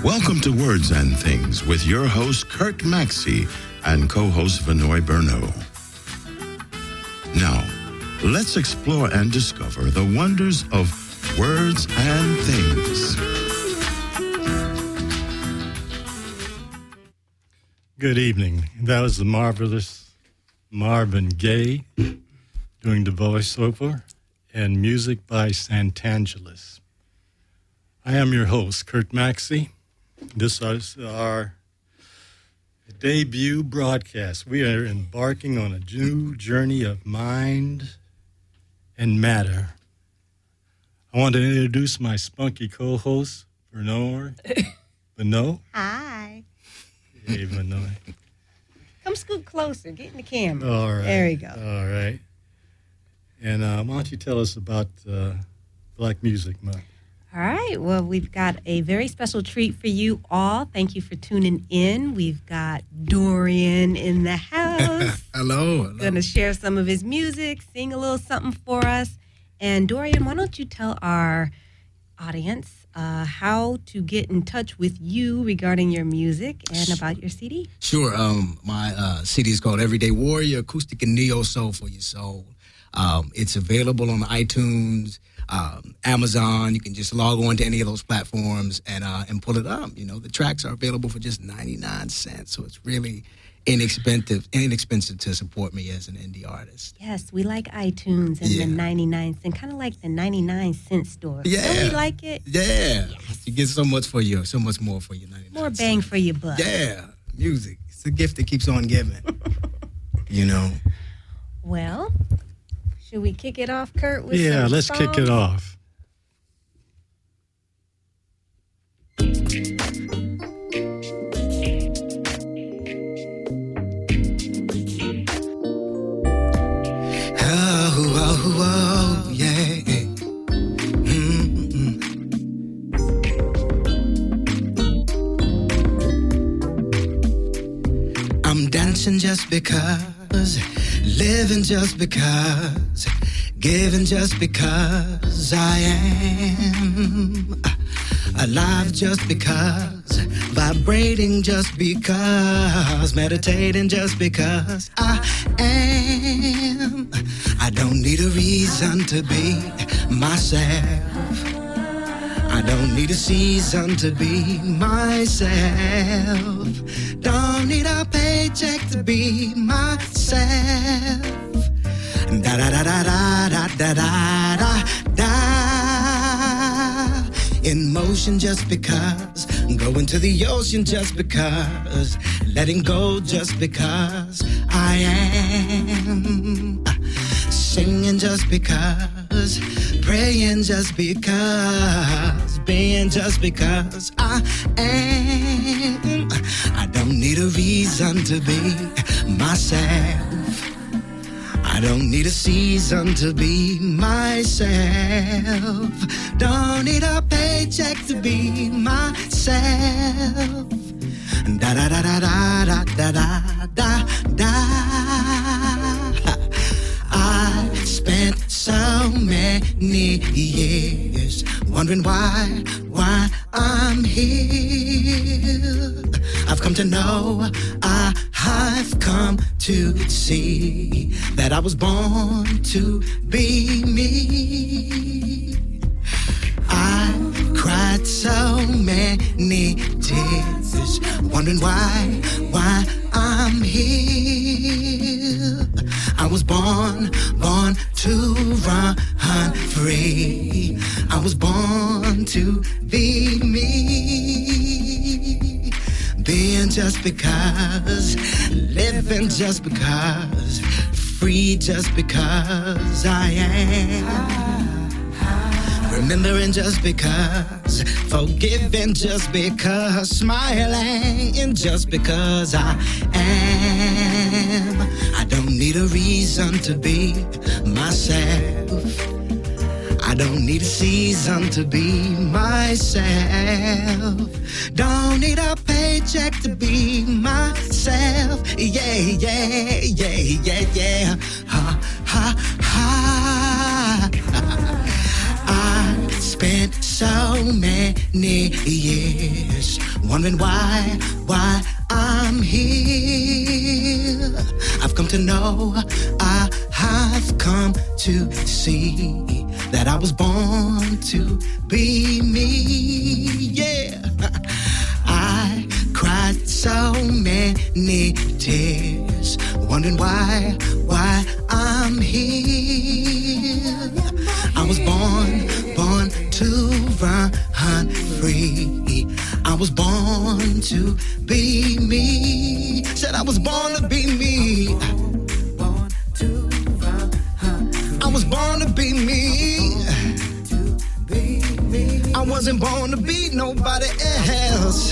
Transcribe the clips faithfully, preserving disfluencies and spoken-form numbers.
Welcome to Words and Things with your host, Kurt Maxey, and co-host Vinoy Berno. Now, let's explore and discover the wonders of words and things. Good evening. That was the marvelous Marvin Gaye doing the voiceover and music by Santangelis. I am your host, Kurt Maxey. This is our debut broadcast. We are embarking on a new journey of mind and matter. I want to introduce my spunky co-host, Vinoy. Vinoy? Hi. Hey, Vinoy. Come scoot closer. Get in the camera. All right. There you go. All right. And uh, why don't you tell us about uh, Black Music Month? All right. Well, we've got a very special treat for you all. Thank you for tuning in. We've got Dorian in the house. hello. hello. Going to share some of his music, sing a little something for us. And Dorian, why don't you tell our audience uh, how to get in touch with you regarding your music and about your C D? Sure. Um, my uh, C D is called Everyday Warrior, Acoustic and Neo Soul for Your Soul. Um, it's available on iTunes, um, Amazon. You can just log on to any of those platforms and uh, and pull it up. You know, the tracks are available for just ninety-nine cents, so it's really inexpensive inexpensive to support me as an indie artist. Yes, we like iTunes and Yeah. the ninety-nine cent, kind of like the ninety-nine cent store. Yeah. Don't we like it? Yeah. You get so much for you, so much more for your ninety-nine More bang cents. for your buck. Yeah. Music. It's a gift that keeps on giving. You know. Well, should we kick it off, Kurt? With Yeah, some let's kick it songs? off. Oh, oh, oh, yeah. Mm-mm. I'm dancing just because, living just because, giving just because I am alive just because, vibrating just because, meditating just because I am. I don't need a reason to be myself. I don't need a season to be myself. Don't need a paycheck to be myself. Da da da da da da da da da da. In motion just because, going to the ocean just because, letting go just because I am. Singing just because, praying just because, being just because I am. I don't need a reason to be myself. I don't need a season to be myself. Don't need a paycheck to be myself. Da da da da da da da da da da. I spent so many years wondering why, why I'm here. I've come to know, I, I've come to see that I was born to be me. I cried so many tears, wondering why, why I'm here. I was born, born to run free. I was born to be me. Being just because, living just because, free just because I am. Remembering just because, forgiving just because, smiling just because I am. I don't need a reason to be myself. I don't need a season to be myself. Don't need a paycheck to be myself. Yeah, yeah, yeah, yeah, yeah. Ha, ha, ha. I spent so many many years, wondering why, why I'm here. I've come to know, I have come to see that I was born to be me, yeah. I cried so many tears, wondering why, why I'm here. I was born, born to run free. I was born to be me. Said I was born to be me. I was born to be me. I wasn't born to be nobody else.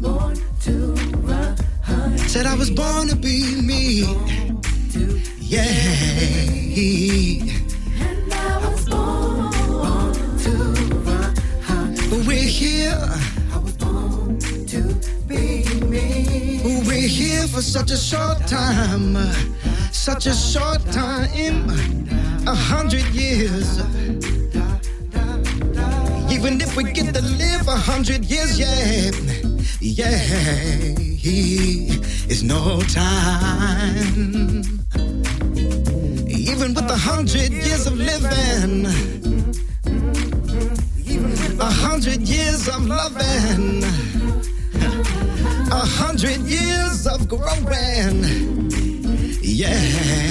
Said I was born to be me. Yeah. We're here. I was born to be me. We're here for such a short time, such a short time, a hundred years. Even if we get to live a hundred years, yeah, yeah, it's no time. Even with a hundred years of living, a hundred years of loving, a hundred years of growing, yeah,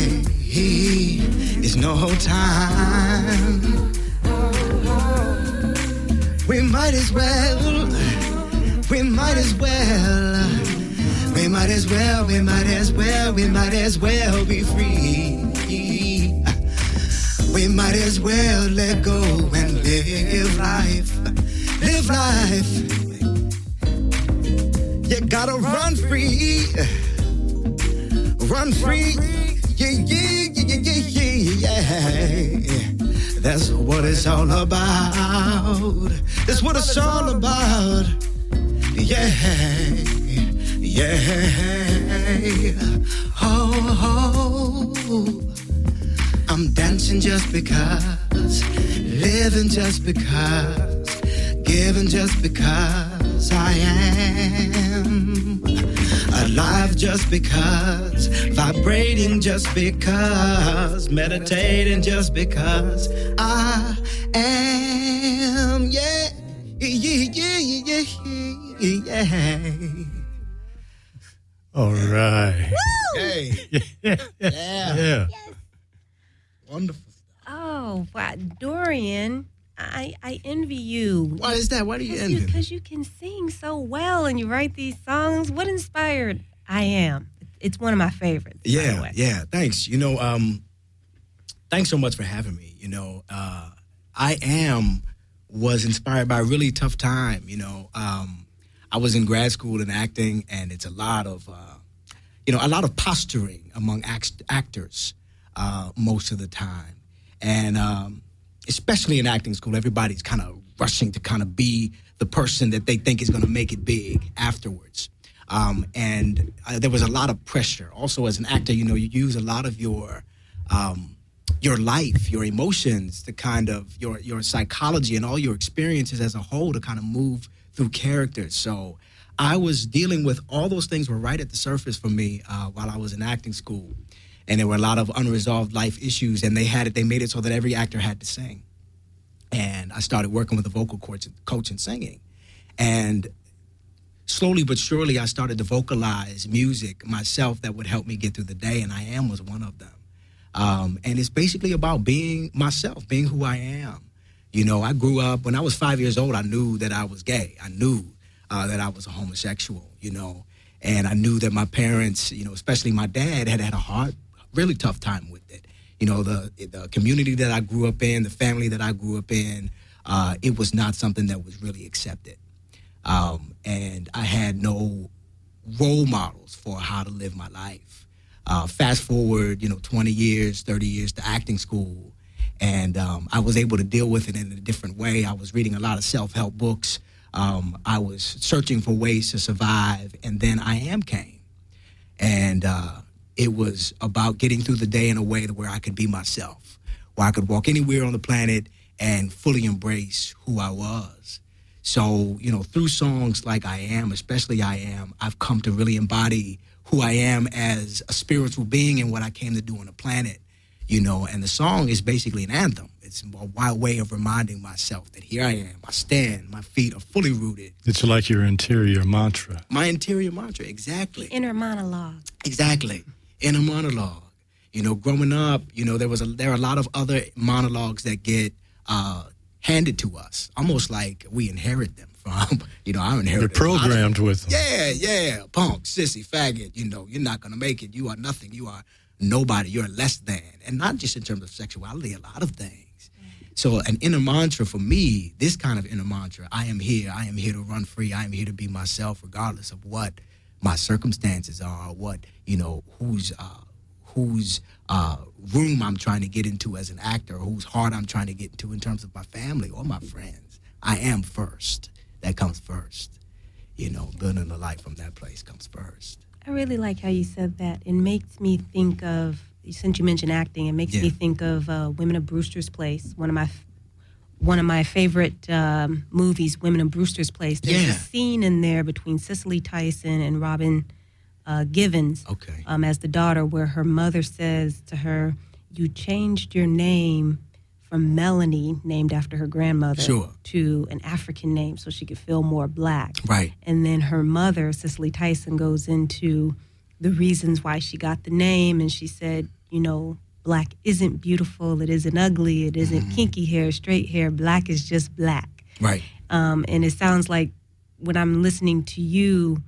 it's no time. We might as well, we might as well, we might as well, we might as well, we might as well be free. We might as well let go and live life, live life. You gotta run free, run free, yeah, yeah, yeah, yeah, yeah, yeah. That's what it's all about. That's what it's all about. Yeah, yeah. Oh, oh. I'm dancing just because, living just because, giving just because I am alive just because, vibrating just because, meditating just because I am, yeah, yeah, yeah, yeah, yeah. All right. Woo! Hey. Yeah. Yeah. Yeah. Wonderful stuff. Oh, wow. Dorian, I, I envy you. Why is that? Why do you envy me? Because you can sing so well and you write these songs. What inspired I Am? It's one of my favorites. By the Yeah, way. yeah. Thanks. You know, um, thanks so much for having me. You know, uh, I Am was inspired by a really tough time. You know, um, I was in grad school in acting, and it's a lot of, uh, you know, a lot of posturing among act- actors uh, most of the time. And um, especially in acting school, everybody's kind of rushing to kind of be the person that they think is going to make it big afterwards. Um, and uh, there was a lot of pressure. Also, as an actor, you know, you use a lot of your um, your life, your emotions, to kind of your your psychology and all your experiences as a whole to kind of move through characters. So I was dealing with all those things were right at the surface for me uh, while I was in acting school. And there were a lot of unresolved life issues, and they had it. They made it so that every actor had to sing. And I started working with a vocal coach, coach and singing. And slowly but surely, I started to vocalize music myself that would help me get through the day, and I Am was one of them. Um, and it's basically about being myself, being who I am. You know, I grew up, when I was five years old, I knew that I was gay. I knew uh, that I was a homosexual, you know. And I knew that my parents, you know, especially my dad, had had a hard, really tough time with it. You know, the the community that I grew up in, the family that I grew up in, uh, it was not something that was really accepted. Um, and I had no role models for how to live my life. Uh, fast forward, you know, twenty years, thirty years to acting school, and um, I was able to deal with it in a different way. I was reading a lot of self-help books. Um, I was searching for ways to survive, and then I Am came. And uh, it was about getting through the day in a way where I could be myself, where I could walk anywhere on the planet and fully embrace who I was. So, you know, through songs like I Am, especially I Am, I've come to really embody who I am as a spiritual being and what I came to do on the planet, you know. And the song is basically an anthem. It's a wild way of reminding myself that here I am, I stand, my feet are fully rooted. It's like your interior mantra. My interior mantra, exactly. Inner monologue. Exactly. Inner monologue. You know, growing up, you know, there was a, there are a lot of other monologues that get uh, handed to us, almost like we inherit them from, you know, I inherited. You're programmed with them. Yeah, yeah, punk, sissy, faggot, you know, you're not going to make it. You are nothing. You are nobody. You're less than. And not just in terms of sexuality, a lot of things. So an inner mantra for me, this kind of inner mantra, I am here. I am here to run free. I am here to be myself regardless of what my circumstances are, what, you know, who's, uh, whose uh, room I'm trying to get into as an actor, whose heart I'm trying to get into in terms of my family or my friends. I am first. That comes first. You know, building a life from that place comes first. I really like how you said that. It makes me think of, since you mentioned acting, it makes Yeah. me think of uh, Women of Brewster's Place, one of my one of my favorite um, movies, Women of Brewster's Place. There's Yeah. a scene in there between Cicely Tyson and Robin uh, Givens Okay. um, as the daughter, where her mother says to her, "You changed your name from Melanie, named after her grandmother, Sure. to an African name so she could feel more black." Right. And then her mother, Cicely Tyson, goes into the reasons why she got the name, and she said, you know, black isn't beautiful, it isn't ugly, it isn't Mm-hmm. kinky hair, straight hair, black is just black. Right. Um, and it sounds like when I'm listening to you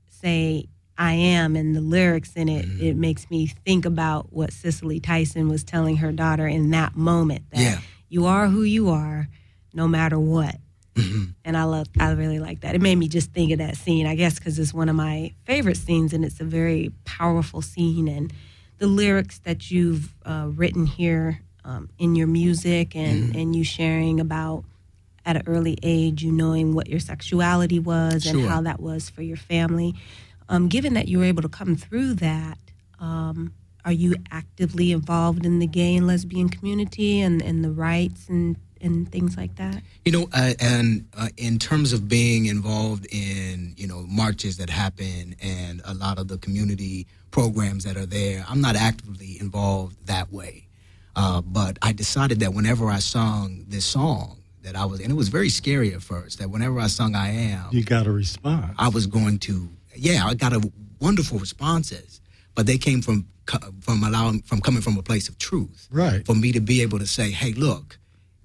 say I am and the lyrics in it, Mm-hmm. it makes me think about what Cicely Tyson was telling her daughter in that moment, that Yeah. you are who you are no matter what. Mm-hmm. And I love, I really like that. It made me just think of that scene, I guess, because it's one of my favorite scenes, and it's a very powerful scene. And the lyrics that you've uh, written here um, in your music, and, Mm-hmm. and you sharing about at an early age, you knowing what your sexuality was and Sure. how that was for your family. Um, given that you were able to come through that, um, are you actively involved in the gay and lesbian community and, and the rights and, and things like that? You know, uh, and uh, in terms of being involved in, you know, marches that happen and a lot of the community programs that are there, I'm not actively involved that way. Uh, but I decided that whenever I sung this song, that I was, and it was very scary at first, that whenever I sung I Am, You got a response. I was going to, yeah, I got a wonderful responses, but they came from from allowing from coming from a place of truth. Right. For me to be able to say, hey, look,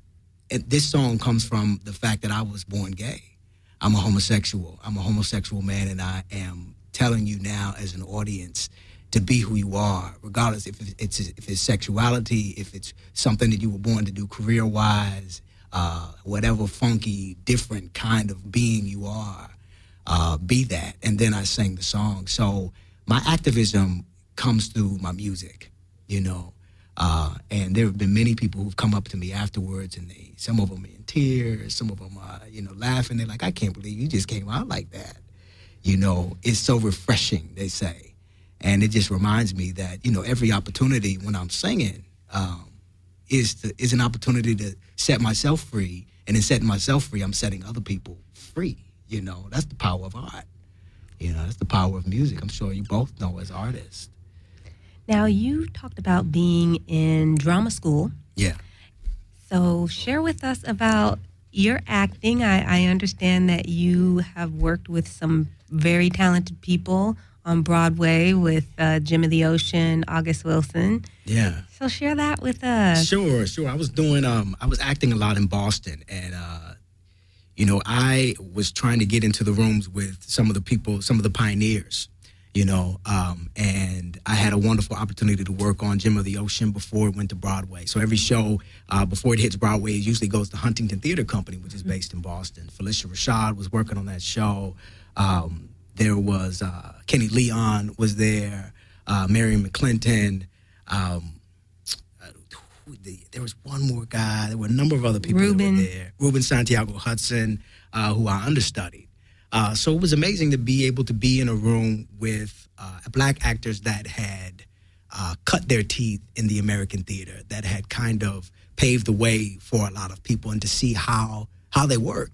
it, this song comes from the fact that I was born gay. I'm a homosexual. I'm a homosexual man, and I am telling you now as an audience to be who you are, regardless if it's if it's sexuality, if it's something that you were born to do career-wise, uh, whatever funky, different kind of being you are. Uh, be that. And then I sang the song. So my activism comes through my music, you know. Uh, and there have been many people who've come up to me afterwards, and they, some of them in tears, some of them are, you know, laughing. They're like, I can't believe you just came out like that. You know, it's so refreshing, they say. And it just reminds me that, you know, every opportunity when I'm singing um, is to, is an opportunity to set myself free. And in setting myself free, I'm setting other people free. You know, that's the power of art. You know, that's the power of music. I'm sure you both know as artists. Now, you talked about being in drama school. Yeah. So share with us about your acting. I, I understand that you have worked with some very talented people on Broadway with uh, Jim of the Ocean, August Wilson. Yeah. So share that with us. Sure, sure. I was doing, um, I was acting a lot in Boston, and, uh, you know, I was trying to get into the rooms with some of the people, some of the pioneers, you know, um, and I had a wonderful opportunity to work on Jim of the Ocean before it went to Broadway. So every show, uh, before it hits Broadway, it usually goes to Huntington Theater Company, which is based in Boston. Felicia Rashad was working on that show. Um, there was uh, Kenny Leon was there, uh, Marion McClinton. Um, uh, the, there was one more guy. There were a number of other people Ruben. that were there. Ruben Santiago Hudson, uh, who I understudied. Uh, so it was amazing to be able to be in a room with uh, black actors that had uh, cut their teeth in the American theater, that had kind of paved the way for a lot of people, and to see how how they worked,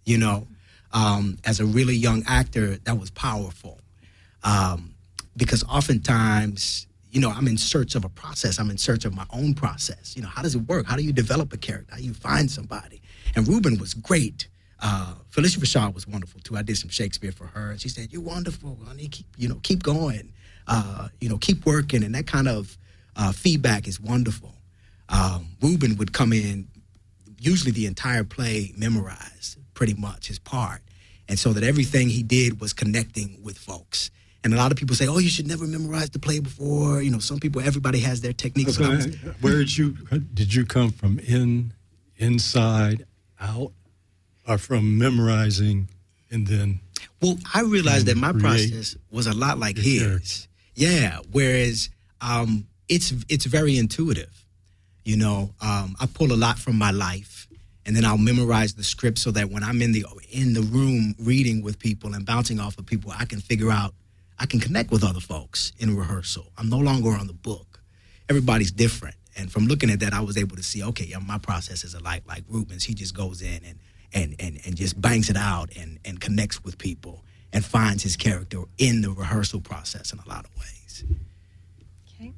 you know. Um, as a really young actor, that was powerful. Um, because oftentimes, you know, I'm in search of a process. I'm in search of my own process. You know, how does it work? How do you develop a character? How do you find somebody? And Ruben was great. Uh, Felicia Rashad was wonderful, too. I did some Shakespeare for her. And she said, you're wonderful, honey. Keep, you know, keep going. Uh, you know, keep working. And that kind of uh, feedback is wonderful. Um, Ruben would come in, usually the entire play memorized, pretty much, his part. And so that everything he did was connecting with folks. And a lot of people say, oh, you should never memorize the play before. You know, some people, everybody has their techniques. Okay. Was, Where did you, did you come from, in, inside, out, or from memorizing and then? Well, I realized that my create process was a lot like his. Character. Yeah, whereas um, it's it's very intuitive. You know, um, I pull a lot from my life, and then I'll memorize the script so that when I'm in the in the room reading with people and bouncing off of people, I can figure out, I can connect with other folks in rehearsal. I'm no longer on the book. Everybody's different. And from looking at that, I was able to see, okay, yeah, my process is a like like Ruben's. He just goes in and and and, and just bangs it out and, and connects with people and finds his character in the rehearsal process in a lot of ways. Okay.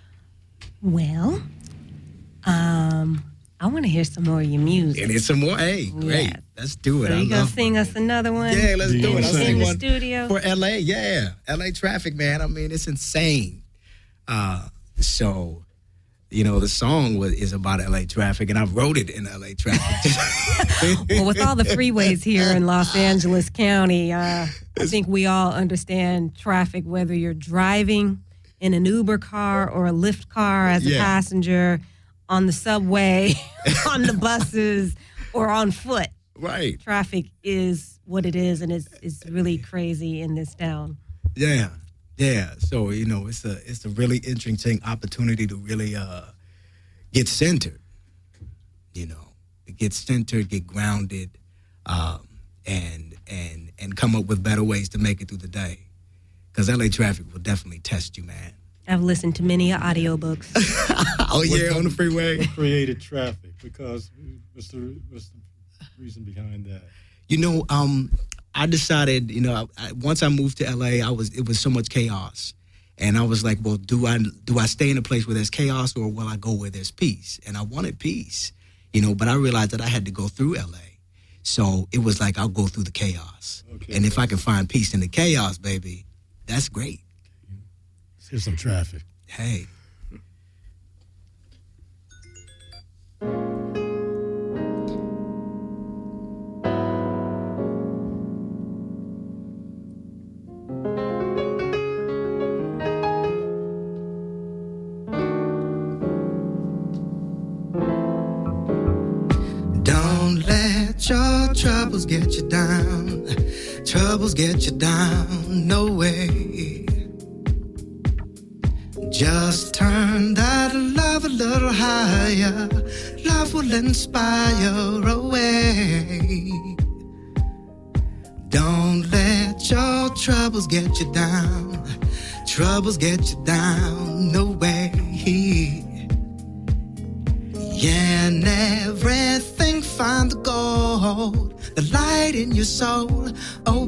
Well, um, I want to hear some more of your music. And it's some more. Hey, great. Yes. Let's do it. So I you gonna love sing it. us another one? Yeah, let's Do do you it. I'll sing sing in the one studio? for L A. Yeah, L A traffic, man. I mean, it's insane. Uh, so, you know, the song was is about L A traffic, and I wrote it in L A traffic. Well, with all the freeways here in Los Angeles County, uh, I think we all understand traffic, whether you're driving in an Uber car or a Lyft car as a Yeah. passenger, on the subway, on the buses, or on foot. Right. Traffic is what it is, and it's, it's really crazy in this town. Yeah. Yeah. So, you know, it's a it's a really interesting opportunity to really uh, get centered. You know, get centered, get grounded, um, and and and come up with better ways to make it through the day. Because L A traffic will definitely test you, man. I've listened to many audiobooks. Oh, yeah, on the freeway. What created traffic? Because what's the, what's the reason behind that? You know, um, I decided, you know, I, I, once I moved to L A, I was it was so much chaos. And I was like, well, do I do I stay in a place where there's chaos, or will I go where there's peace? And I wanted peace, you know, but I realized that I had to go through L A. So it was like, I'll go through the chaos. Okay. And if I can find peace in the chaos, baby, that's great. Let's hear some traffic. Hey. Don't let your troubles get you down. Troubles get you down, no way. Just turn that love a little higher. Love will inspire away. Don't let your troubles get you down. Troubles get you down, no way. Yeah, and everything find the gold, the light in your soul, oh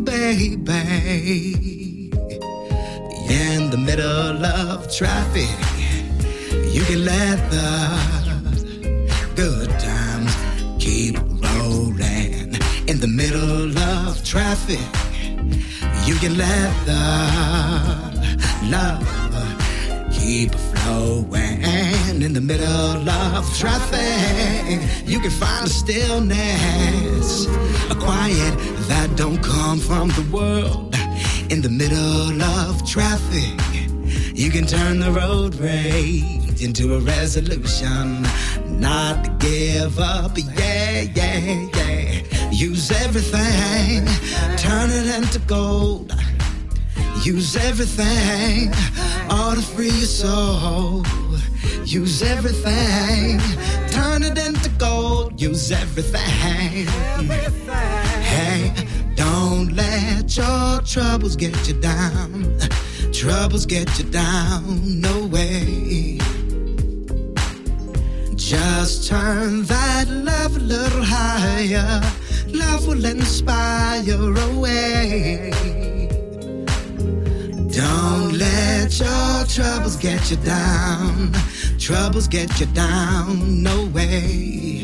baby. In the middle of traffic, you can let the good times keep rolling. In the middle of traffic, you can let the love keep flowing. In the middle of traffic, you can find a stillness, a quiet that don't come from the world. In the middle of traffic, you can turn the road rage into a resolution not to give up. Yeah, yeah, yeah. Use everything, turn it into gold. Use everything, all to free your soul. Use everything, turn it into gold. Use everything. Hey, don't let your troubles get you down. Troubles get you down, no way. Just turn that love a little higher. love will inspire away. Don't let your troubles get you down. Troubles get you down, no way.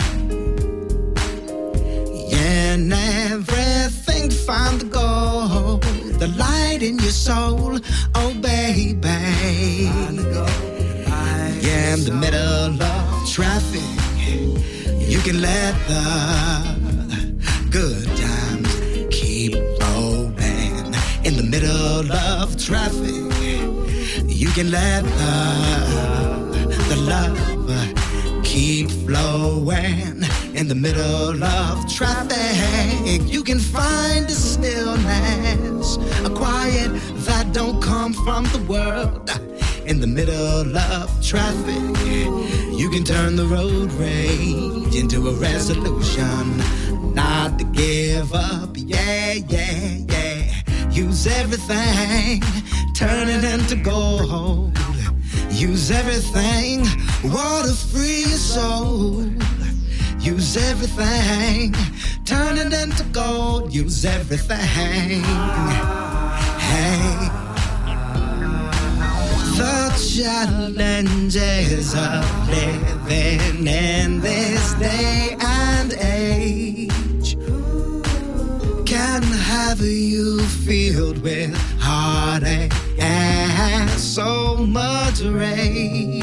In everything to find the goal, the light in your soul, oh baby. In the middle of traffic, you can let the good times keep rolling. In the middle of traffic, you can let the, the love keep flowing. In the middle of traffic, you can find a stillness, a quiet that don't come from the world. In the middle of traffic, you can turn the road rage into a resolution not to give up. Yeah, yeah, yeah. Use everything, turn it into gold. Use everything, water free your soul. Use everything, turn it into gold. Use everything. Hey. The challenges of living in this day and age can have you filled with heartache and so much rage.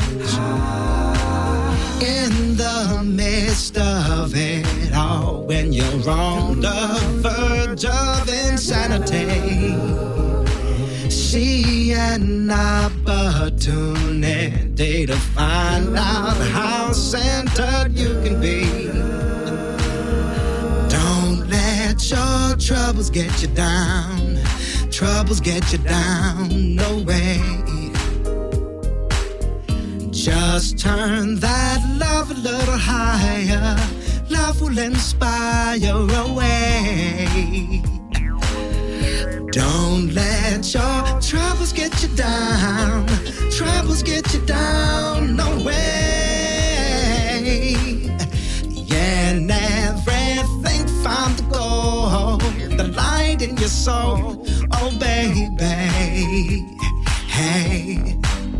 In the midst of it all, when you're on the verge of insanity, see an opportunity to find out how centered you can be. Don't let your troubles get you down. Troubles get you down, no way. Just turn that love a little higher. Love will inspire away. Don't let your troubles get you down. Troubles get you down, no way. Yeah, and everything found the goal, the light in your soul, oh baby. Hey.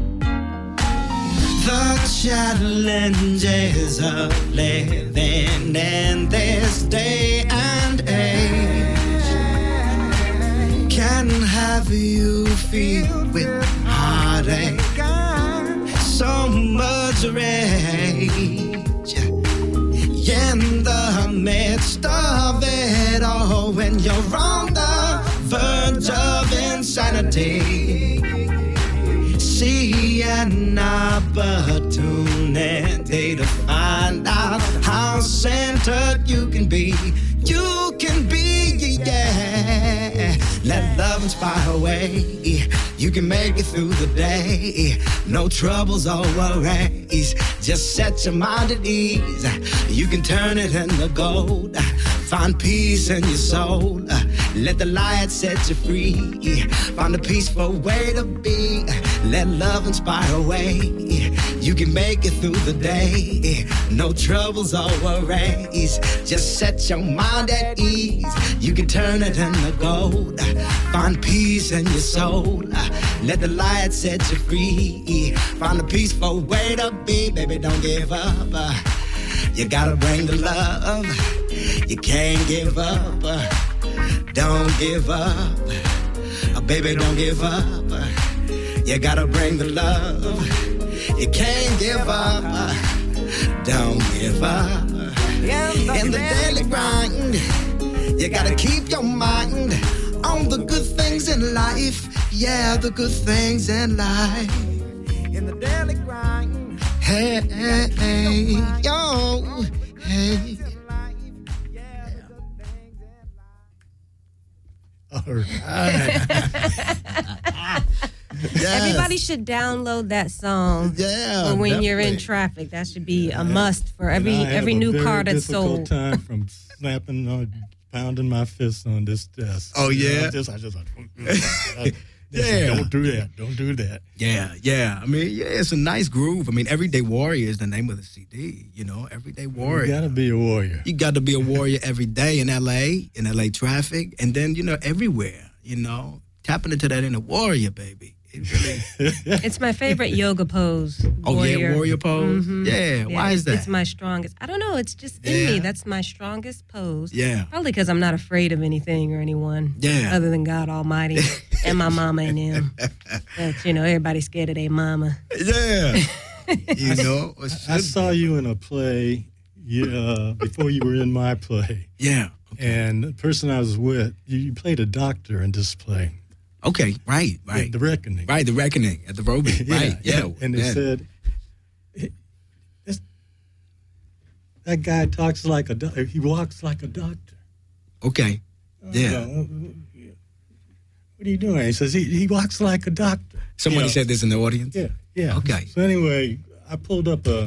The challenges of living in this day and age can have you filled with heartache, so much rage. In the midst of it all, when you're on the verge of insanity, see an opportunity to find out how centered you can be. You can be, yeah. Let love inspire away. You can make it through the day. No troubles or worries. Just set your mind at ease. You can turn it into gold. Find peace in your soul. Let the light set you free. Find a peaceful way to be. Let love inspire away. You can make it through the day. No troubles or worries. Just set your mind at ease. You can turn it into gold. Find peace in your soul. Let the light set you free. Find a peaceful way to be. Baby, don't give up. You gotta bring the love. You can't give up. Don't give up. Baby, don't give up. You gotta bring the love. You can't give up. Don't give up. In the daily grind, you gotta keep your mind on the good things in life. Yeah, the good things in life. In the daily grind. Hey, hey, hey, yo, hey. All right. Yes. Everybody should download that song. Yeah, for when definitely. You're in traffic. That should be a must for every and I every have new a car very that's sold. time from snapping on, pounding my fist on this desk. Oh You know, yeah. I just, I just, I, Yeah. Don't do that. Don't do that. Yeah, yeah. I mean, yeah, it's a nice groove. I mean, Everyday Warrior is the name of the C D, you know, Everyday Warrior. You got to be a warrior. You got to be a warrior every day in L A, in L A traffic, and then, you know, everywhere, you know. Tapping into that inner warrior, baby. It really... It's my favorite yoga pose. Oh, warrior. yeah, warrior pose? Mm-hmm. Yeah, yeah, why is that? It's my strongest. I don't know. It's just in Yeah. me. That's my strongest pose. Yeah. Probably because I'm not afraid of anything or anyone. Yeah. Other than God Almighty and my mama and them. But, you know, everybody's scared of their mama. Yeah. You know? it I should saw you in a play you, uh, before you were in my play. be. Yeah. And the person I was with, you, you played a doctor in this play. Okay, right, right. The Reckoning. Right, The Reckoning at the Roby. Right, yeah. And they yeah. said, "It's- that guy talks like a doctor. He walks like a doctor. Okay, yeah. Uh, what are you doing? He says, he, he walks like a doctor. Somebody You know? said this in the audience? Yeah, yeah. Okay. So anyway, I pulled up a,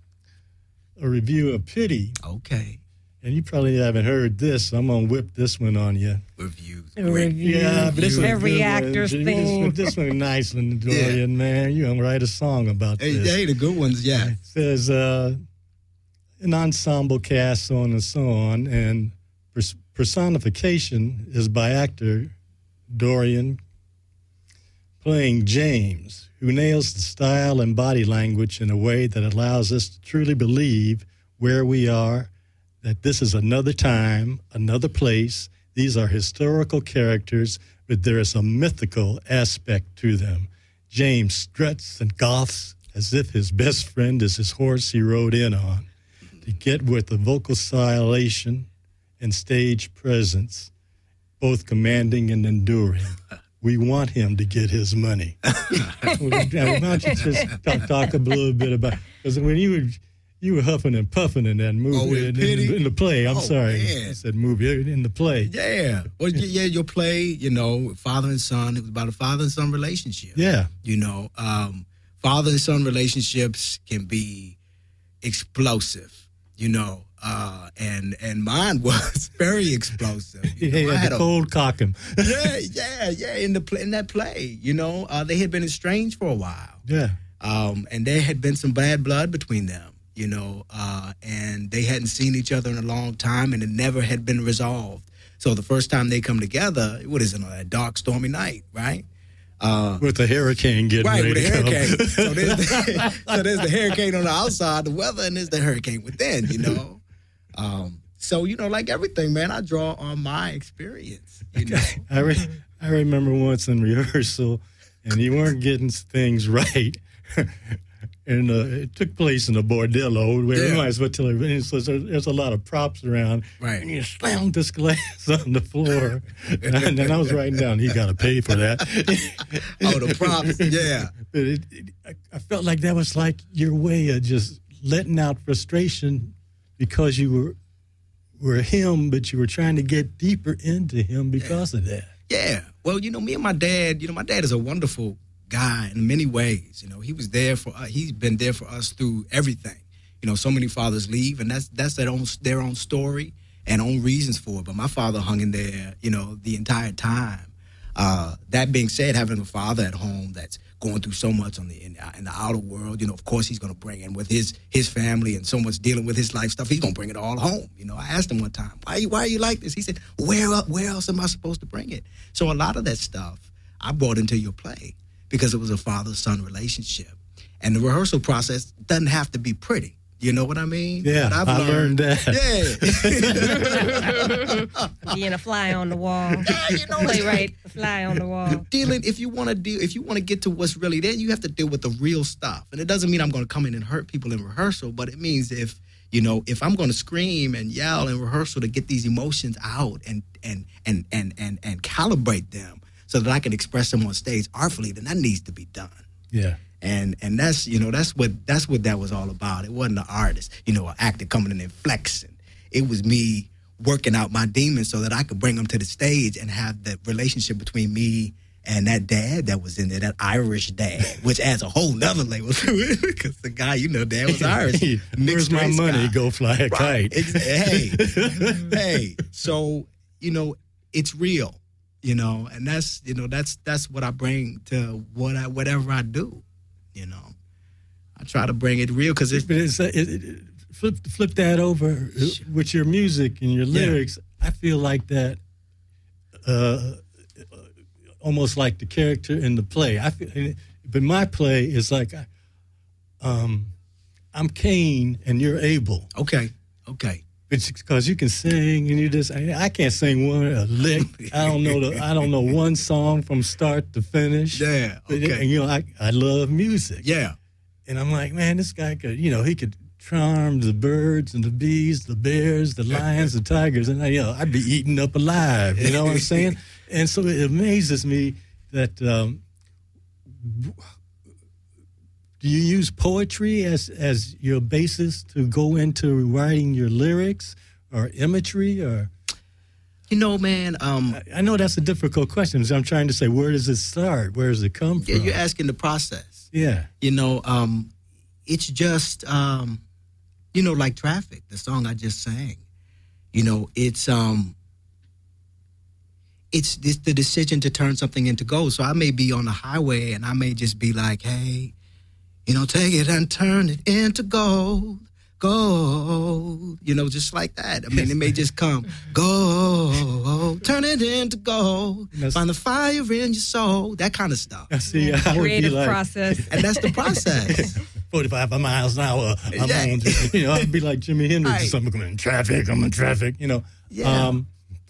a review of Pity, Okay. and you probably haven't heard this, so I'm going to whip this one on you. Reviews. A Great. review. Yeah, but this one's Every good one. actor's This- thing. This one nice one, Dorian, man. You're going to write a song about Hey, this. hey, the good ones, yeah. It says uh, an ensemble cast, so on and so on, and pers- personification is by actor Dorian playing James, who nails the style and body language in a way that allows us to truly believe where we are, that this is another time, another place. These are historical characters, but there is a mythical aspect to them. James struts and coughs as if his best friend is his horse he rode in on, to get with the vocal stylation and stage presence, both commanding and enduring. We want him to get his money. Why don't you just talk, talk a little bit about, because when you were you were huffing and puffing in that movie, Oh, in in, Pity? in the play. I'm Oh, sorry, man. I said movie in the play. Yeah. Well, y- yeah, your play, you know, father and son, it was about a father and son relationship. Yeah, You know, um, father and son relationships can be explosive, you know, uh, and and mine was very explosive. You he know, I had had to a- cold cock him. yeah, yeah, yeah. In the play, in that play, you know, uh, they had been estranged for a while, Yeah, um, and there had been some bad blood between them, you know, uh, and they hadn't seen each other in a long time, and it never had been resolved. So the first time they come together, what is it, on a dark, stormy night, right? Uh, with the hurricane getting Right, ready with the to come. hurricane. so, there's the, so there's the hurricane on the outside, the weather, and there's the hurricane within, you know. Um, so, you know, like everything, man, I draw on my experience, you know. I re- I remember once in rehearsal, and you weren't getting things right. And uh, it took place in a bordello. We Yeah. might as well tell everybody. So there's, there's a lot of props around. Right. And you slammed this glass on the floor. And then I was writing down, he got to pay for that. Oh, the props, yeah. But it, it, I- I felt like that was like your way of just letting out frustration because you were were him, but you were trying to get deeper into him because of that. Yeah. Well, you know, me and my dad, you know, my dad is a wonderful guy in many ways. You know, he was there for us. He's been there for us through everything. You know, so many fathers leave, and that's that's their own their own story and own reasons for it. But my father hung in there, you know, the entire time. Uh, that being said, having a father at home that's going through so much on the in, in the outer world, you know, of course he's going to bring in with his his family and so much dealing with his life stuff. He's going to bring it all home. You know, I asked him one time, why you why are you like this? He said, where up? Where else am I supposed to bring it? So a lot of that stuff I brought into your play because it was a father-son relationship, and the rehearsal process doesn't have to be pretty. You know what I mean? Yeah, But I've I learned that. Yeah. Being a fly on the wall. Yeah, you know, Play right, a fly on the wall. dealing if you want to deal if you want to get to what's really there, you have to deal with the real stuff. And it doesn't mean I'm going to come in and hurt people in rehearsal, but it means if you know if I'm going to scream and yell in rehearsal to get these emotions out and and and and and and calibrate them so that I can express them on stage artfully, then that needs to be done. Yeah. And and that's you know that's what that's what that was all about. It wasn't an artist, you know, an actor coming in and flexing. It was me working out my demons so that I could bring them to the stage and have that relationship between me and that dad that was in there, that Irish dad, which adds a whole nother label to it because the guy, you know, dad was Irish. Where's Mixed my race money? guy. Go fly a Right. kite. Ex- Hey, hey. So, you know, it's real. you know, and that's you know that's that's what I bring to what I whatever I do, you know. I try to bring it real because But it's, it, it, flip flip that over with your music and your lyrics. Yeah. I feel like that, uh, almost like the character in the play. I feel, but my play is like, um, I'm Cain and you're Abel. Okay, okay. It's because you can sing and you just I can't sing one a lick. I don't know the I don't know one song from start to finish. Yeah, okay. But, and, you know, I I love music. Yeah, and I'm like, man, this guy could, you know, he could charm the birds and the bees, the bears, the lions, the tigers, and I, you know, I'd be eaten up alive. You know what I'm saying? And so it amazes me that. Um, Do you use poetry as as your basis to go into writing your lyrics or imagery or? You know, man. Um, I, I know that's a difficult question. So I'm trying to say, where does it start? Where does it come from? Yeah, you're asking the process. Yeah. You know, um, it's just, um, you know, like Traffic, the song I just sang. You know, it's um, it's, it's the decision to turn something into gold. So I may be on the highway and I may just be like, hey, you know, take it and turn it into gold, gold. You know, just like that. I mean, it may just come, gold, turn it into gold, that's, find the fire in your soul, that kind of stuff. I see. I Creative like, process. And that's the process. forty-five miles an hour. I'm yeah. on, you know, I'd be like Jimi Hendrix right. or something. I'm in traffic. I'm in traffic. You know. Yeah. Um,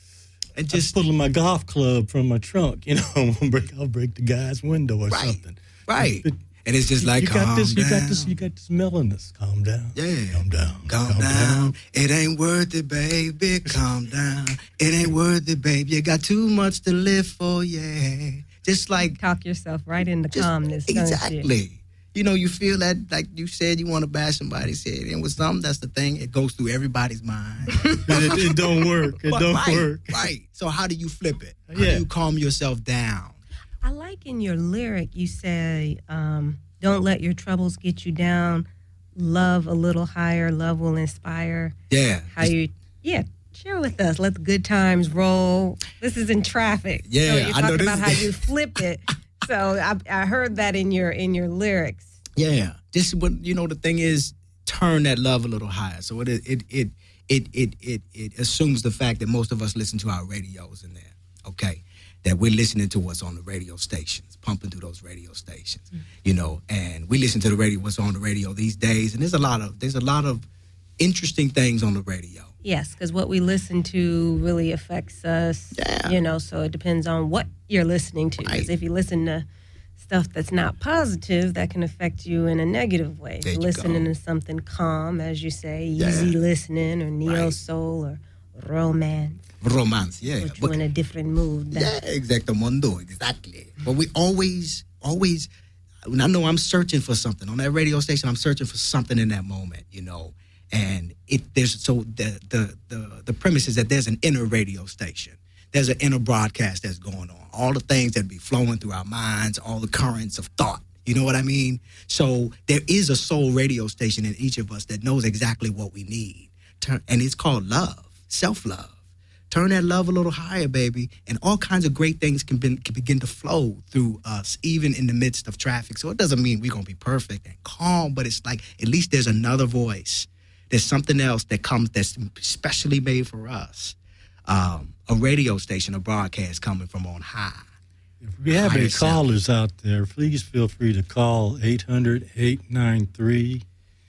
and just pulling my golf club from my trunk. You know, I'll break, I'll break the guy's window or right. something. Right. But, and it's just like, you calm got this, down. You got this. You got this mellowness. Calm down. Yeah. Calm down. Calm, calm down. down. It ain't worth it, baby. Calm down. It ain't worth it, baby. You got too much to live for, yeah. Just like talk yourself right into just, calmness. Exactly. You? you know, you feel that, like you said, you want to bash somebody. Said, and with some, that's the thing. It goes through everybody's mind. But it, it don't work. It but, don't right, work. Right. So how do you flip it? How yeah. do you calm yourself down? I like in your lyric you say, um, don't let your troubles get you down. Love a little higher. Love will inspire. Yeah. How you, yeah, share with us. Let the good times roll. This is in Traffic. Yeah, so you're I know talking this about is- how you flip it. So I, I heard that in your in your lyrics. Yeah. This what you know. The thing is, turn that love a little higher. So it it it it it it it, it assumes the fact that most of us listen to our radios in there. Okay. That we're listening to what's on the radio stations, pumping through those radio stations, mm-hmm. you know, and we listen to the radio, what's on the radio these days, and there's a lot of there's a lot of interesting things on the radio. Yes, because what we listen to really affects us, yeah. you know, so it depends on what you're listening to. Because Right. if you listen to stuff that's not positive, that can affect you in a negative way. There you Listening go. to something calm, as you say, Yeah. easy listening, or neo Right. soul, or romance. Romance, yeah. Put you in a different mood. Yeah, exactly, mundo, exactly. But we always, always, I know I'm searching for something on that radio station. I'm searching for something in that moment, you know. And it there's so the the the the premise is that there's an inner radio station. There's an inner broadcast that's going on. All the things that be flowing through our minds, all the currents of thought. You know what I mean? So there is a soul radio station in each of us that knows exactly what we need. Turn, and it's called love, self-love. Turn that love a little higher, baby, and all kinds of great things can, be, can begin to flow through us, even in the midst of traffic. So it doesn't mean we're going to be perfect and calm, but it's like at least there's another voice. There's something else that comes that's specially made for us. Um, a radio station, a broadcast coming from on high. If we have Higher any self. callers out there, please feel free to call eight hundred, eight nine three,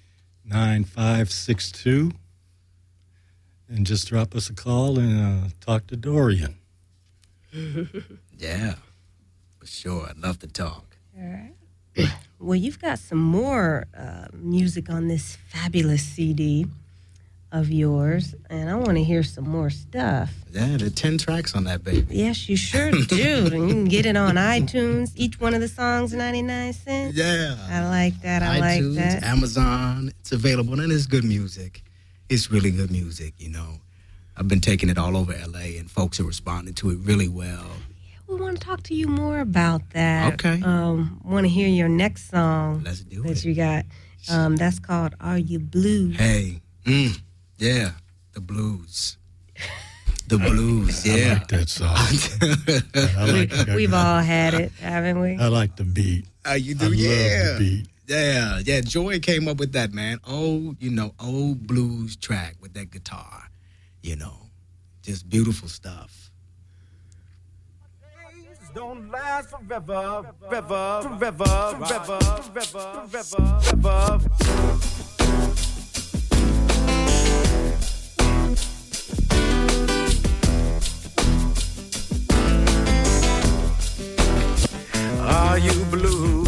nine five six two and just drop us a call and uh, talk to Dorian. Yeah, for sure. I'd love to talk. All right. Well, you've got some more uh, music on this fabulous C D of yours, and I want to hear some more stuff. Yeah, there are ten tracks on that, baby. Yes, you sure do. And you can get it on iTunes. Each one of the songs, ninety-nine cents. Yeah. I like that. I iTunes, like that. Amazon, it's available, and it's good music. It's really good music, you know. I've been taking it all over L A, and folks are responding to it really well. We want to talk to you more about that. Okay. Um, want to hear your next song Let's do that it. you got. Um, that's called Are You Blue? Hey, mm, yeah, the blues. The blues, I yeah. like that song. I like, I, We've all had it, haven't we? I like the beat. Uh, you do, I yeah. love the beat. Yeah, yeah. Joy came up with that, man. Old, you know, old blues track with that guitar. You know, just beautiful stuff. Don't last forever, forever, forever, forever, forever, forever, forever. Are you blue?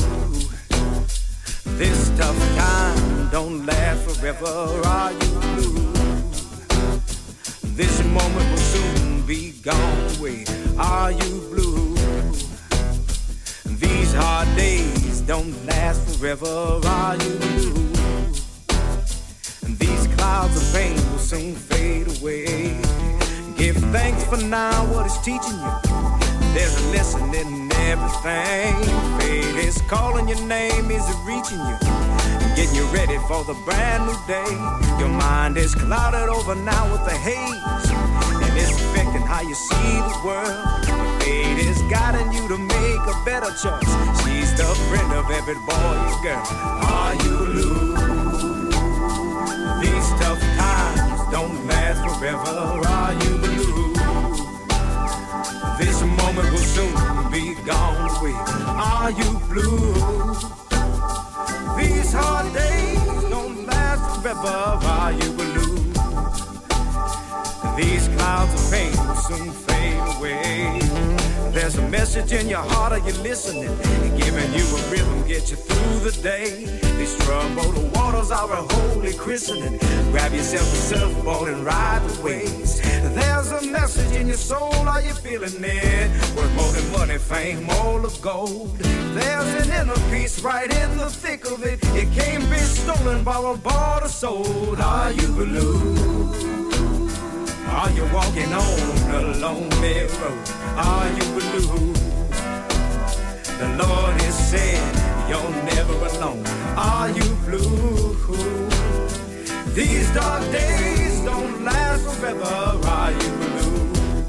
This tough time don't last forever. Are you blue? This moment will soon be gone away. Are you blue? These hard days don't last forever. Are you blue? These clouds of pain will soon fade away. Give thanks for now, what it's teaching you. There's a lesson in everything. Fate is calling your name, is it reaching you? Getting you ready for the brand new day. Your mind is clouded over now with the haze, and it's affecting how you see the world. But fate is guiding you to make a better choice. She's the friend of every boy and girl. Are you blue? These tough times don't last forever. Are you blue? This moment will soon be gone away. Are you blue? These hard days don't last forever. Are you blue? These clouds of pain will soon fade away. There's a message in your heart, are you listening? Giving you a rhythm, get you through the day. These troubled waters are a holy christening. Grab yourself a surfboard and ride the waves. There's a message in your soul, are you feeling it? Worth more than money, fame, all of gold. There's an inner peace right in the thick of it. It can't be stolen, borrowed, bought, or sold. Are you blue? Are you walking on a lonely road? Are you blue? The Lord has said you're never alone. Are you blue? These dark days don't last forever. Are you blue?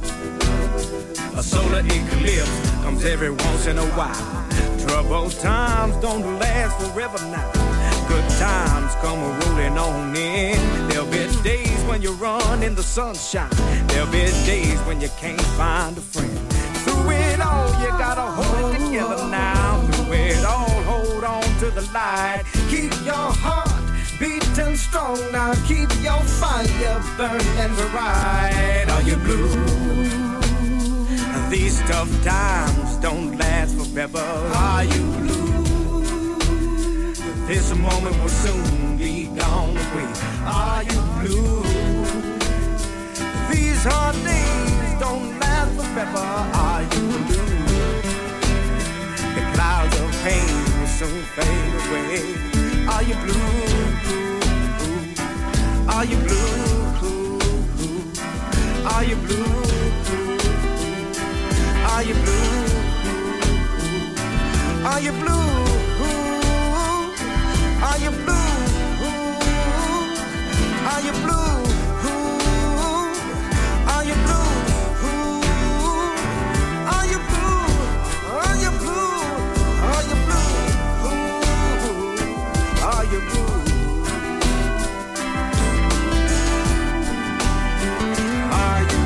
A solar eclipse comes every once in a while. Troubled times don't last forever now. Good times come rolling on in. There'll be days when you run in the sunshine. There'll be days when you can't find a friend. Through it all, you gotta hold it together now. Through it all, hold on to the light. Keep your heart beating strong now. Keep your fire burning bright. Are you blue? These tough times don't last forever. Are you blue? This moment will soon be gone away. Are you blue? These hard days don't last forever. Are you blue? The clouds of pain will soon fade away. Are you blue? Are you blue? Are you blue? Are you blue? Are you blue? Are you blue? Are you blue? Are you blue? Are you blue? Are you blue? Are you blue? Are you blue? Are you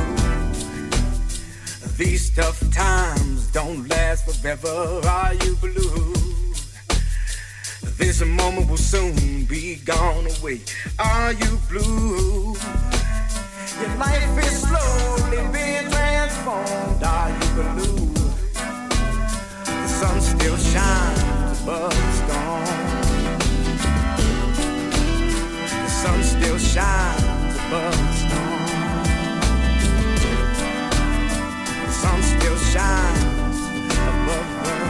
blue? These tough times don't last forever. Are you blue? This moment will soon be gone away. Are you blue? Your life is slowly being transformed. Are you blue? The sun still shines above the storm. The sun still shines above the storm. The sun still shines above the storm.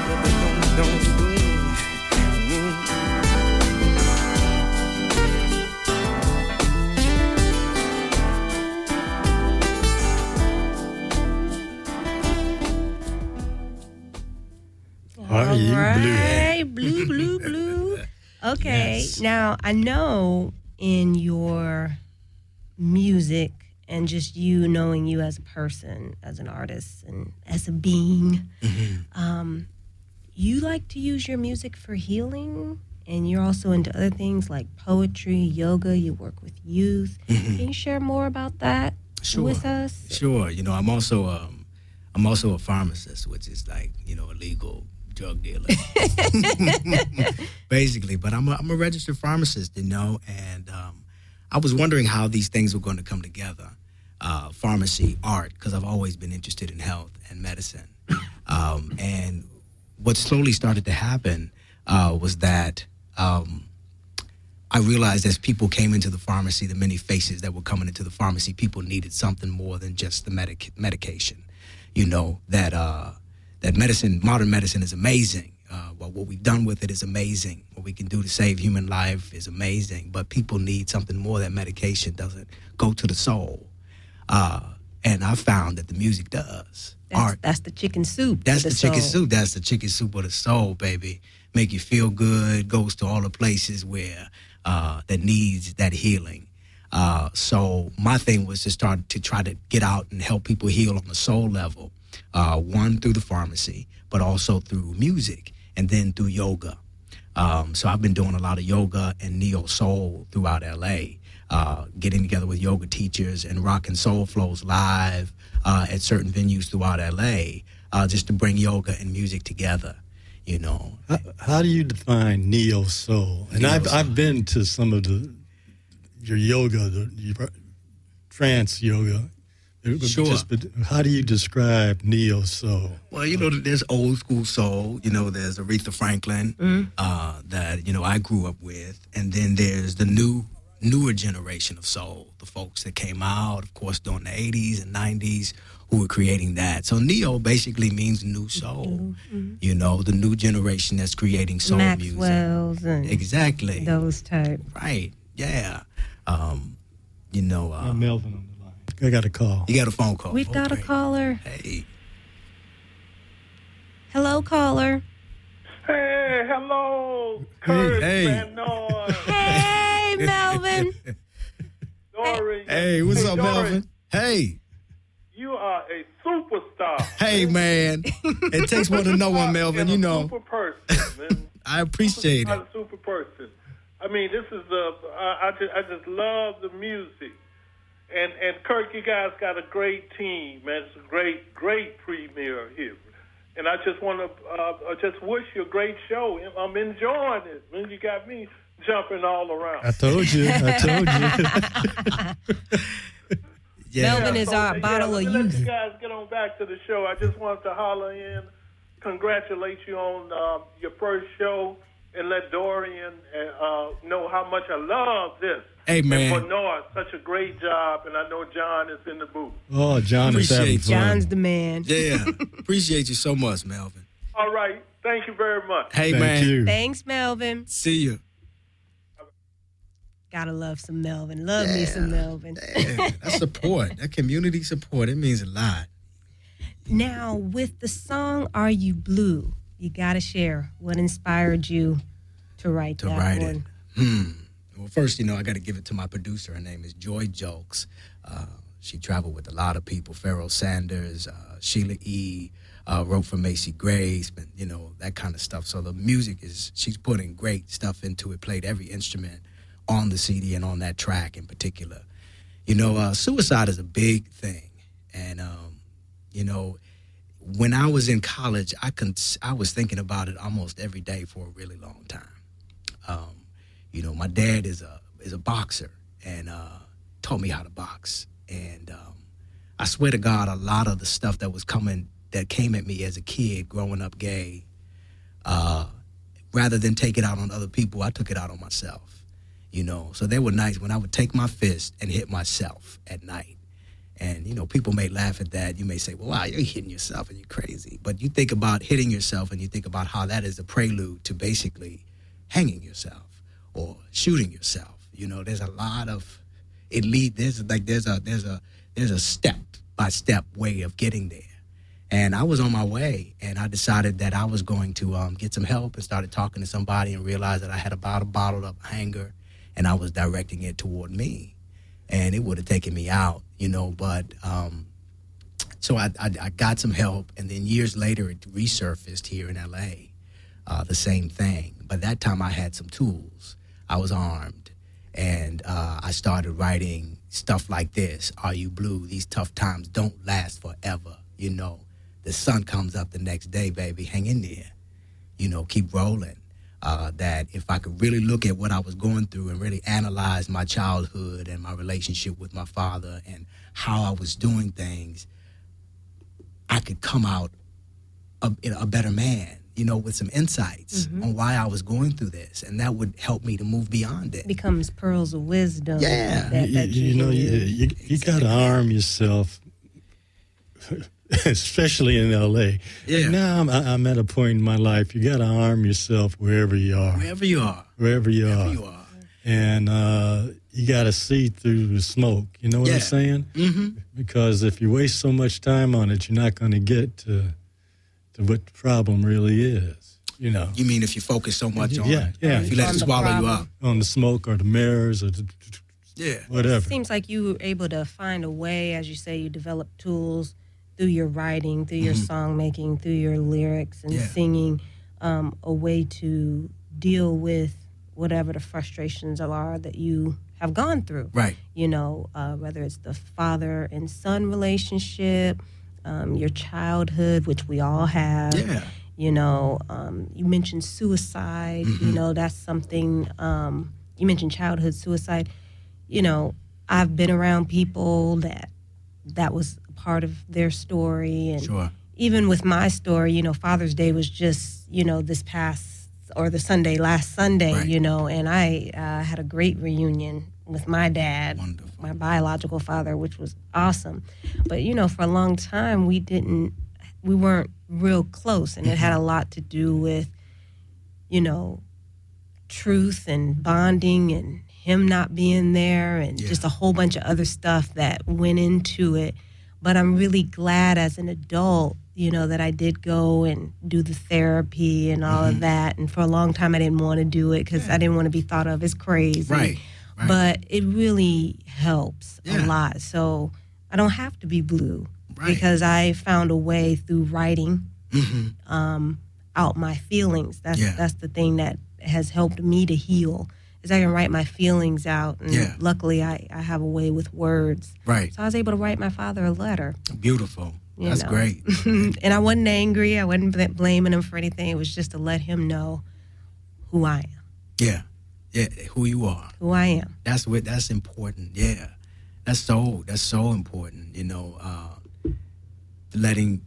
Are you right. blue? Blue, blue, blue. Okay. Yes. Now, I know in your music and just you knowing you as a person, as an artist, and as a being, Mm-hmm. um, you like to use your music for healing, and you're also into other things like poetry, yoga. You work with youth. Mm-hmm. Can you share more about that Sure. with us? Sure. You know, I'm also um, I'm also a pharmacist, which is like, you know, a legal drug dealer, basically. But I'm a, I'm a registered pharmacist, you know, and um, I was wondering how these things were going to come together. Uh, pharmacy, art, because I've always been interested in health and medicine. Um, and what slowly started to happen uh, was that um, I realized as people came into the pharmacy, the many faces that were coming into the pharmacy, people needed something more than just the medic- medication. You know, that uh, that medicine, modern medicine is amazing. Uh, well, what we've done with it is amazing. What we can do to save human life is amazing. But people need something more. That medication doesn't go to the soul. Uh, and I found that the music does. That's, Art. that's the chicken soup. That's for the, the chicken soul. soup. That's the chicken soup of the soul, baby. Make you feel good. Goes to all the places where uh, that needs that healing. Uh, so my thing was to start to try to get out and help people heal on the soul level. Uh, one, through the pharmacy, but also through music, and then through yoga. Um, so I've been doing a lot of yoga and neo soul throughout L A. Uh, getting together with yoga teachers and rock and soul flows live uh, at certain venues throughout L A, uh, just to bring yoga and music together, you know. How, how do you define neo soul? And I've Neo-soul. I've been to some of the your yoga, the your trance yoga. Sure. Just, but how do you describe neo soul? Well, you know, there's old school soul. You know, there's Aretha Franklin uh, that, you know, I grew up with. And then there's the new, newer generation of soul, the folks that came out, of course, during the eighties and nineties who were creating that. So neo basically means new soul. You know, the new generation that's creating soul music. Maxwell's and Exactly. those type. Right. Yeah. Um, you know, uh, Uh, Melvin on the line. I got a call. you got a phone call. We've got a Okay. caller. Hey. Hello, caller. Hey, hello, Kurt hey. Van Noy, Hey, Melvin. Dory. Hey, what's Hey, up, Dory, Melvin? Hey. You are a superstar. Hey, man. It takes more than no one, Melvin, And you a know. Super person, man. I appreciate it. Not a super person. I mean, this is the. I, I just, I just love the music, and and Kirk, you guys got a great team, man. It's a great, great premiere here, and I just want to, uh, I just wish you a great show. I'm enjoying it, man. You got me jumping all around. I told you. I told you. Yeah. Melvin is so, our yeah, bottle let of me let youth. you guys get on back to the show. I just wanted to holler in, congratulate you on uh, your first show, and let Dorian uh, know how much I love this. Hey, man. And for Noah, such a great job, and I know John is in the booth. Oh, John is having Appreciate fun. John's the man. Yeah. Appreciate you so much, Melvin. All right, thank you very much. Hey, Thank man. you. Thanks, Melvin. See you. Gotta love some Melvin. Love me some Melvin. Yeah, that support, that community support, it means a lot. Now, with the song "Are You Blue," you gotta share what inspired you to write To that write it. one. Hmm. Well, first, you know, I got to give it to my producer. Her name is Joy Jokes. Uh, she traveled with a lot of people. Pharoah Sanders, uh, Sheila E., uh, wrote for Macy Grace, but, you know, that kind of stuff. So the music is, she's putting great stuff into it, played every instrument on the C D and on that track in particular. You know, uh, suicide is a big thing. And, um, you know, when I was in college, I, con- I was thinking about it almost every day for a really long time. Um, You know, my dad is a is a boxer and uh, taught me how to box. And um, I swear to God, a lot of the stuff that was coming, that came at me as a kid growing up gay, uh, rather than take it out on other people, I took it out on myself. You know, so there were nights when I would take my fist and hit myself at night. And, you know, people may laugh at that. You may say, well, wow, you're hitting yourself and you're crazy. But you think about hitting yourself and you think about how that is a prelude to basically hanging yourself or shooting yourself. You know, there's a lot of, it lead, there's like, there's a, there's a, there's a step by step way of getting there. And I was on my way, and I decided that I was going to um, get some help and started talking to somebody and realized that I had about a bottled up anger, and I was directing it toward me. And it would have taken me out, you know, but um, so I, I, I got some help, and then years later it resurfaced here in L A, uh, the same thing. But that time I had some tools. I was armed, and uh, I started writing stuff like this. Are you blue? These tough times don't last forever, you know. The sun comes up the next day, baby. Hang in there. You know, keep rolling. Uh, that if I could really look at what I was going through and really analyze my childhood and my relationship with my father and how I was doing things, I could come out a, a better man, you know, with some insights mm-hmm. on why I was going through this. And that would help me to move beyond it. Becomes pearls of wisdom. Yeah. That, that you, you, you know, you, use. you, you got to arm yourself. Especially in L A. Yeah. Now I'm, I'm at a point in my life, you got to arm yourself wherever you are. Wherever you are. Wherever you Wherever are. you are. And uh, you got to see through the smoke. You know what Yeah. I'm saying? Mm-hmm. Because if you waste so much time on it, you're not going to get to, to what the problem really is. You know, You mean if you focus so much on Yeah, yeah. if you let On it the swallow you problem. up. on the smoke or the mirrors or the, Yeah. whatever. Seems like you were able to find a way, as you say, you develop tools through your writing, through your Mhm. song making, through your lyrics and Yeah. singing, um, a way to deal with whatever the frustrations are that you have gone through. Right. You know, uh, whether it's the father and son relationship, um, your childhood, which we all have. Yeah. You know, um, you mentioned suicide. Mhm. You know, that's something. Um, you mentioned childhood suicide. You know, I've been around people that that was part of their story, and Sure. even with my story, you know, Father's Day was just, you know, this past or the Sunday, last Sunday, Right. you know, and I uh, had a great reunion with my dad, Wonderful. my biological father, which was awesome. But you know, for a long time, we didn't, we weren't real close, and it had a lot to do with, you know, truth and bonding and him not being there and Yeah. just a whole bunch of other stuff that went into it. But I'm really glad as an adult, you know, that I did go and do the therapy and all Mm-hmm. of that. And for a long time, I didn't want to do it because I didn't want to be thought of as crazy. Right. Right. But it really helps Yeah. a lot. So I don't have to be blue Right. because I found a way through writing Mm-hmm. um, out my feelings. That's Yeah. that's the thing that has helped me to heal. Is I can write my feelings out, and Yeah. luckily I, I have a way with words. Right. So I was able to write my father a letter. Beautiful. You That's know. great. And I wasn't angry. I wasn't bl- blaming him for anything. It was just to let him know who I am. Yeah. Yeah. Who you are. Who I am. That's what. That's important. Yeah. That's so. That's so important. You know, uh, letting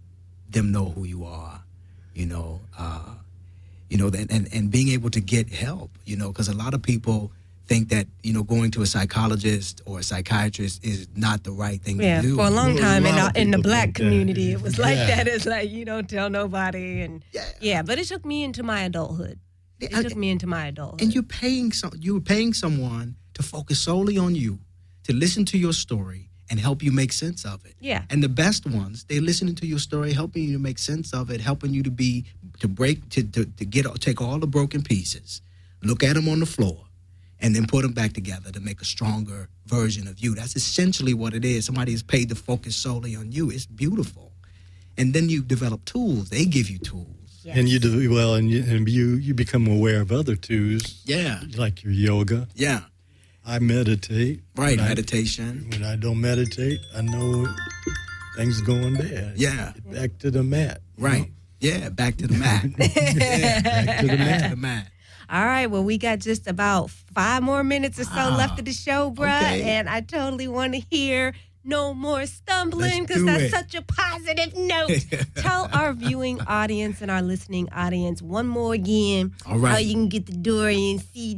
them know who you are. You know. Uh, you know, and, and and being able to get help. You know, because a lot of people think that, you know, going to a psychologist or a psychiatrist is not the right thing Yeah, to do. for a long Well, a time in, lot the, of in the people black think that. community, it was like Yeah. that. It's like, you don't tell nobody. And Yeah. yeah, but it took me into my adulthood. It Yeah, took me into my adulthood. And you're paying some. You're paying someone to focus solely on you, to listen to your story and help you make sense of it. Yeah. And the best ones, they're listening to your story, helping you to make sense of it, helping you to be to break to to, to get take all the broken pieces, look at them on the floor, and then put them back together to make a stronger version of you. That's essentially what it is. Somebody is paid to focus solely on you. It's beautiful. And then you develop tools. They give you tools. Yes. And you do well, and you, and you you become aware of other tools, Yeah. like your yoga. Yeah. I meditate. Right. When I- Meditation. When I don't meditate, I know things going bad. Yeah. Get back to the mat. you Right. know? Yeah. Back to the mat. yeah. Back to the Back to mat. the mat. All right, well, we got just about five more minutes or so Wow. left of the show, bruh. Okay. And I totally want to hear no more stumbling Let's because do that's it. such a positive note. Tell our viewing audience and our listening audience one more again All right. how you can get the Dorian C D.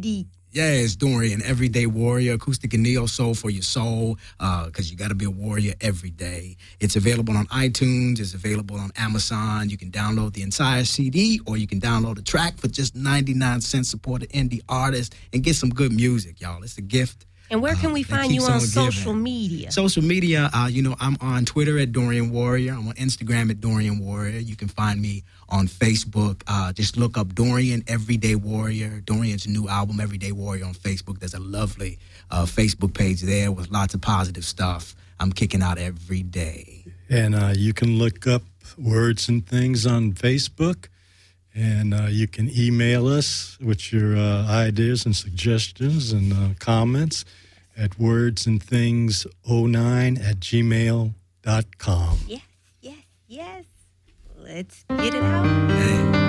Yeah, it's Dorian, Everyday Warrior, acoustic and neo soul for your soul, because uh, you got to be a warrior every day. It's available on iTunes. It's available on Amazon. You can download the entire C D, or you can download a track for just ninety-nine cents. Support an indie artist and get some good music, y'all. It's a gift. And where can we uh, find you on, on social giving. media? Social media, uh, you know, I'm on Twitter at Dorian Warrior. I'm on Instagram at Dorian Warrior. You can find me on Facebook. Uh, just look up Dorian Everyday Warrior. Dorian's new album, Everyday Warrior, on Facebook. There's a lovely uh, Facebook page there with lots of positive stuff I'm kicking out every day. And uh, you can look up Words and Things on Facebook. And uh, you can email us with your uh, ideas and suggestions and uh, comments at wordsandthings oh nine at gmail dot com. Yes, yes, yes. Let's get it out. Hey.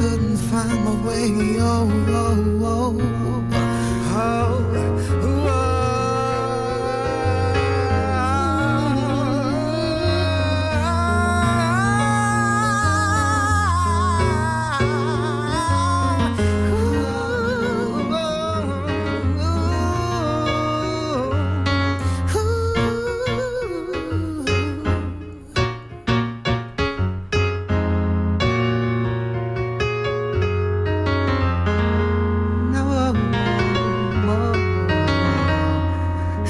find my way. Oh, oh, oh, oh, oh.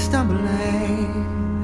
stumbling.